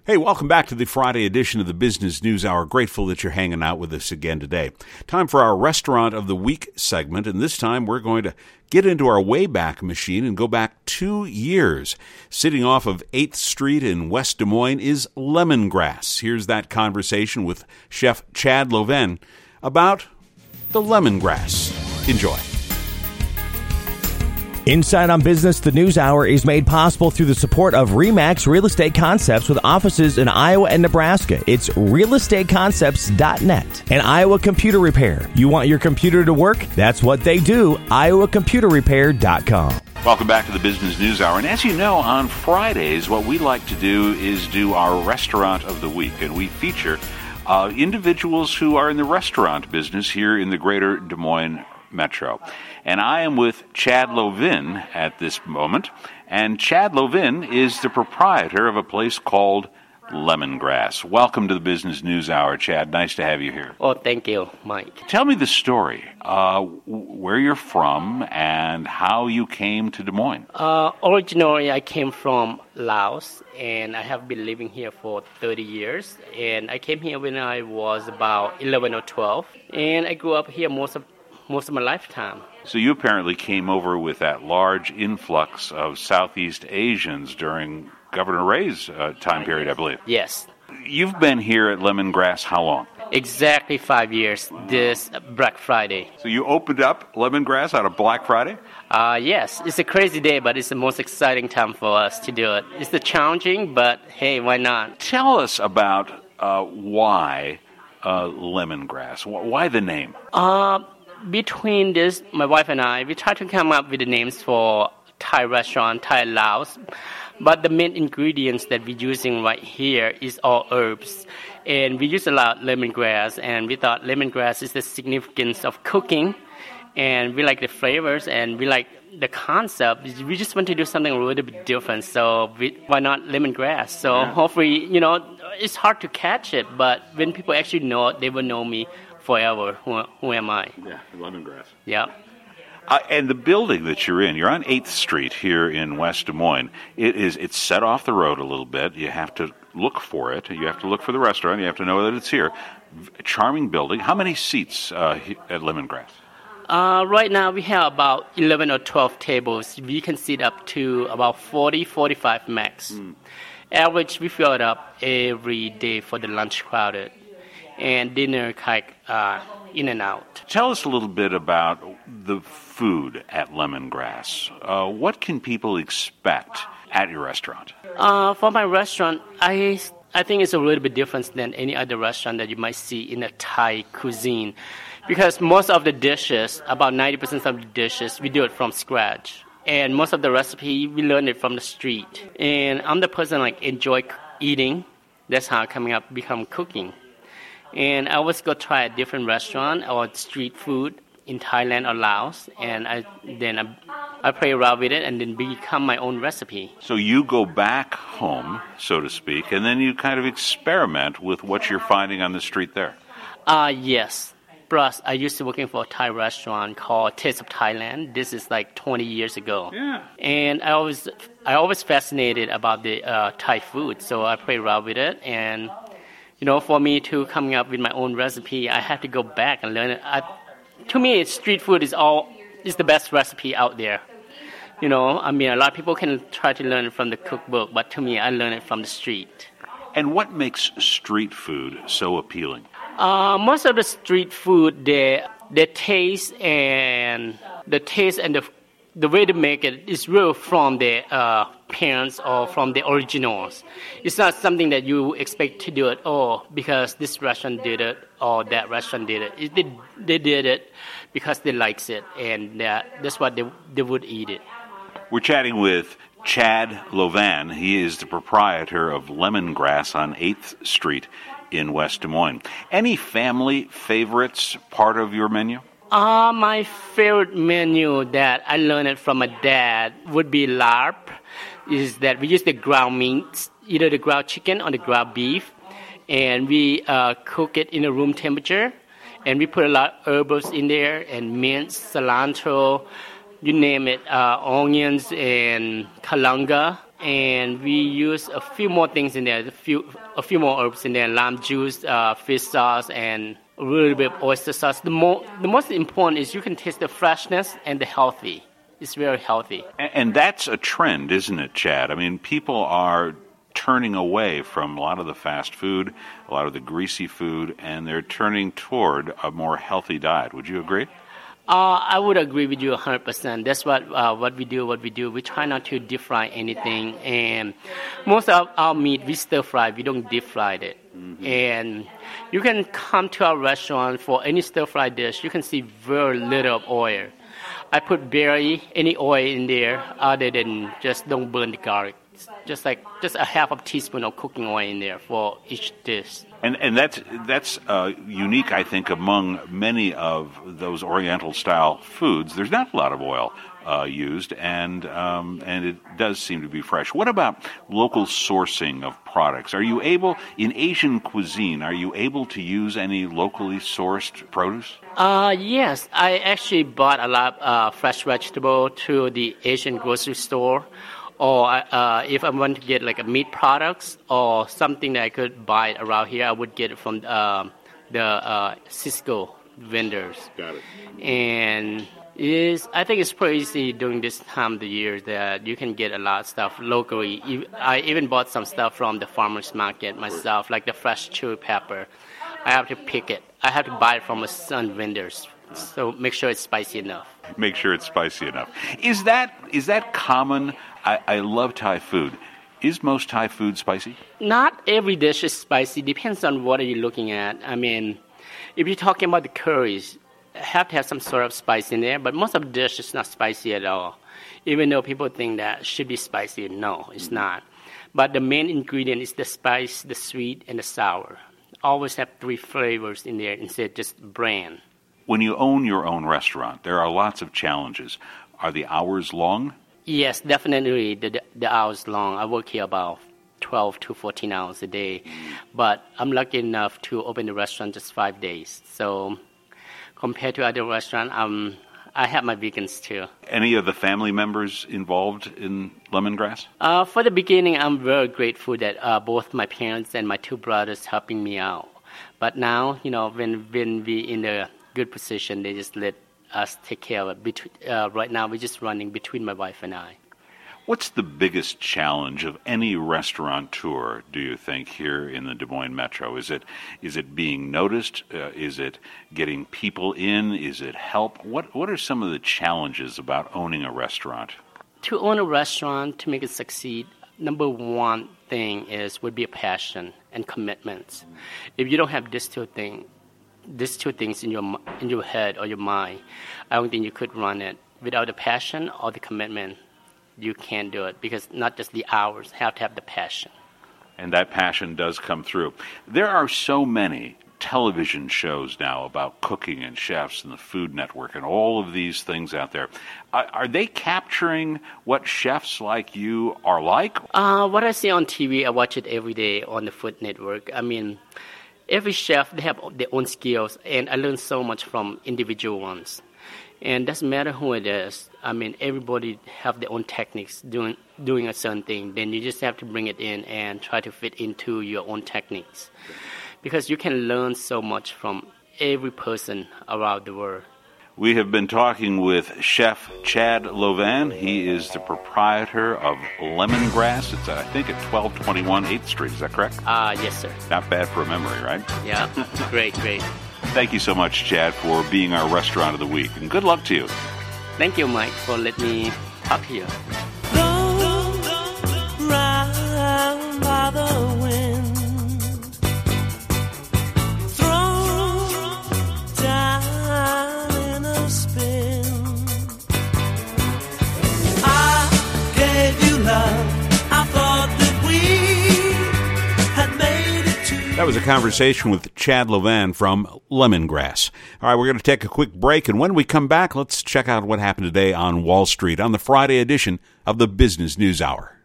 Hey, welcome back to the Friday edition of the Business News Hour. Grateful that you're hanging out with us again today. Time for our Restaurant of the Week segment, and this time we're going to get into our Wayback Machine and go back 2 years. Sitting off of 8th Street in West Des Moines is Lemongrass. Here's that conversation with Chef Chad Loven about the lemongrass. Enjoy. Inside on Business, the News Hour is made possible through the support of RE/MAX Real Estate Concepts with offices in Iowa and Nebraska. It's realestateconcepts.net. And Iowa Computer Repair. You want your computer to work? That's what they do. iowacomputerrepair.com. Welcome back to the Business News Hour. And as you know, on Fridays, what we like to do is do our Restaurant of the Week. And we feature individuals who are in the restaurant business here in the greater Des Moines Metro. And I am with Chad Loven at this moment. And Chad Loven is the proprietor of a place called Lemongrass. Welcome to the Business News Hour, Chad. Nice to have you here. Oh, thank you, Mike. Tell me the story, where you're from and how you came to Des Moines. Originally, I came from Laos, and I have been living here for 30 years. And I came here when I was about 11 or 12. And I grew up here most of my lifetime. So you apparently came over with that large influx of Southeast Asians during Governor Ray's time period, I believe. Yes. You've been here at Lemongrass how long? Exactly 5 years, this Black Friday. So you opened up Lemongrass on a Black Friday? Yes. It's a crazy day, but it's the most exciting time for us to do it. It's challenging, but hey, why not? Tell us about why Lemongrass. Why the name? Between this, my wife and I, we try to come up with the names for Thai restaurant, Thai Laos. But the main ingredients that we're using right here is all herbs. And we use a lot of lemongrass, and we thought lemongrass is the significance of cooking. And we like the flavors, and we like the concept. We just want to do something a little bit different. So why not lemongrass? So hopefully, it's hard to catch it, but when people actually know it, they will know me forever. Who am I? Yeah, Lemongrass. Yeah. And the building that you're on 8th Street here in West Des Moines, it's set off the road a little bit. You have to look for it. You have to look for the restaurant. You have to know that it's here. A charming building. How many seats at Lemongrass? Right now we have about 11 or 12 tables. We can sit up to about 40, 45 max. Average, we fill it up every day for the lunch crowded. And dinner in and out. Tell us a little bit about the food at Lemongrass. What can people expect at your restaurant? For my restaurant, I think it's a little bit different than any other restaurant that you might see in a Thai cuisine. Because most of the dishes, about 90% of the dishes, we do it from scratch. And most of the recipe, we learn it from the street. And I'm the person enjoy eating. That's how become cooking. And I always go try a different restaurant or street food in Thailand or Laos, and I play around with it and then become my own recipe. So you go back home, so to speak, and then you kind of experiment with what you're finding on the street there. Yes. Plus, I used to working for a Thai restaurant called Taste of Thailand. This is 20 years ago. Yeah. And I always fascinated about the Thai food, so I play around with it. And for me to coming up with my own recipe, I have to go back and learn it. To me, street food is the best recipe out there. A lot of people can try to learn it from the cookbook, but to me, I learn it from the street. And what makes street food so appealing? Most of the street food, the taste and the way to make it is real from the parents or from the originals. It's not something that you expect to do it, because this restaurant did it or that restaurant did it. They did it because they likes it, and that's what they would eat it. We're chatting with Chad Loven. He is the proprietor of Lemongrass on 8th Street in West Des Moines. Any family favorites part of your menu? My favorite menu that I learned it from my dad would be larb. Is that we use the ground meats, either the ground chicken or the ground beef, and we cook it in a room temperature, and we put a lot of herbs in there and mint, cilantro, you name it, onions and kalanga. and we use a few more things in there, a few more herbs in there, lime juice, fish sauce, and a little bit of oyster sauce. The most important is you can taste the freshness and the healthy. It's very healthy. And that's a trend, isn't it, Chad? I mean, people are turning away from a lot of the fast food, a lot of the greasy food, and they're turning toward a more healthy diet. Would you agree? I would agree with you 100%. That's what we do. We try not to deep fry anything, and most of our meat we stir fry. We don't deep fry it. Mm-hmm. And you can come to our restaurant for any stir fry dish. You can see very little of oil. I put barely any oil in there, other than just don't burn the garlic. Just a half a teaspoon of cooking oil in there for each dish. And that's unique, I think, among many of those Oriental-style foods. There's not a lot of oil used, and it does seem to be fresh. What about local sourcing of products? Are you able, in Asian cuisine, to use any locally sourced produce? Yes, I actually bought a lot of fresh vegetable to the Asian grocery store. Or if I want to get like a meat products or something that I could buy around here, I would get it from the Cisco vendors. Got it. And I think it's pretty easy during this time of the year that you can get a lot of stuff locally. I even bought some stuff from the farmer's market myself, like the fresh chili pepper. I have to pick it. I have to buy it from some vendors. So make sure it's spicy enough. Make sure it's spicy enough. Is that common? I love Thai food. Is most Thai food spicy? Not every dish is spicy. Depends on what are you looking at. I mean, if you're talking about the curries, have to have some sort of spice in there. But most of the dish is not spicy at all. Even though people think that should be spicy, no, it's not. But the main ingredient is the spice, the sweet, and the sour. Always have 3 flavors in there instead of just bland. When you own your own restaurant, there are lots of challenges. Are the hours long? Yes, definitely. The hours long. I work here about 12 to 14 hours a day. But I'm lucky enough to open the restaurant just 5 days. So compared to other restaurants, I have my weekends too. Any of the family members involved in Lemongrass? For the beginning, I'm very grateful that both my parents and my 2 brothers helping me out. But now, when we in a good position, they just let us take care of it. Right now, we're just running between my wife and I. What's the biggest challenge of any restaurateur, do you think, here in the Des Moines Metro? Is it being noticed? Is it getting people in? Is it help? What are some of the challenges about owning a restaurant? To own a restaurant, to make it succeed, number one thing would be a passion and commitment. If you don't have these two things in your head or your mind, I don't think you could run it. Without the passion or the commitment, you can't do it, because not just the hours, have to have the passion. And that passion does come through. There are so many television shows now about cooking and chefs and the Food Network and all of these things out there. Are they capturing what chefs like you are like? What I see on TV, I watch it every day on the Food Network. I mean, every chef, they have their own skills, and I learn so much from individual ones. And it doesn't matter who it is. I mean, everybody have their own techniques doing a certain thing. Then you just have to bring it in and try to fit into your own techniques. Because you can learn so much from every person around the world. We have been talking with Chef Chad Louvain. He is the proprietor of Lemongrass. It's, I think, at 1221 8th Street. Is that correct? Yes, sir. Not bad for a memory, right? Yeah, great. Thank you so much, Chad, for being our Restaurant of the Week. And good luck to you. Thank you, Mike, for letting me talk to you. Round by the wind, thrown down in a spin. I gave you love. I thought that we had made it to. That was a conversation with Chad Louvain from Lemongrass. All right, we're going to take a quick break, and when we come back, let's check out what happened today on Wall Street on the Friday edition of the Business News Hour.